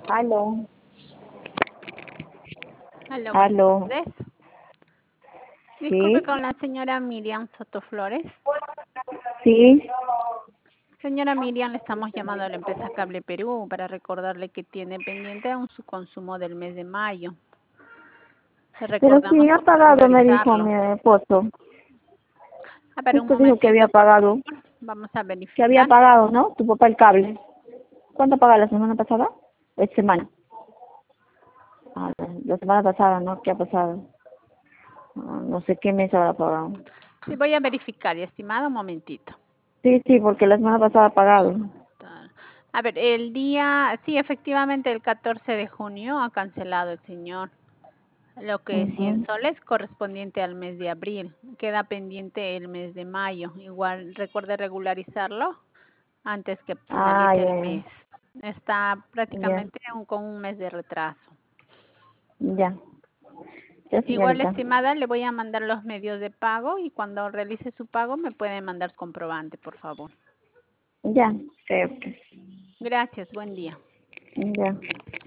Aló, Hola, buenas aló, tardes. Disculpe sí, con la señora Miriam Soto Flores. sí, Señora Miriam, le estamos llamando a la empresa Cable Perú para recordarle que tiene pendiente aún su consumo del mes de mayo. Le pero recordamos sí ha para pagado, me dijo regularizarlo. mi esposo. A ver, un Justo dijo que había momentito, por pagado, favor. Vamos a que había verificar. pagado, ¿no? Tu papá el cable. ¿Cuánto paga la semana pasada? ¿Es semana? Ah, la semana pasada, ¿no? ¿Qué ha pasado? No sé qué mes habrá pagado. Sí, voy a verificar, estimado, un momentito. Sí, sí, porque la semana pasada ha pagado. A ver, el día, sí, efectivamente, el 14 de junio ha cancelado el señor. Lo que es 100 Ujú. soles correspondiente al mes de abril. Queda pendiente el mes de mayo. Igual recuerde regularizarlo antes que Ah, finalice el ya, mes. Está ya, prácticamente con un mes de retraso. ya, ya, Igual, señorita. estimada, le voy a mandar los medios de pago y cuando realice su pago me puede mandar comprobante, por favor. Ya, creo que, Gracias, buen día. ya.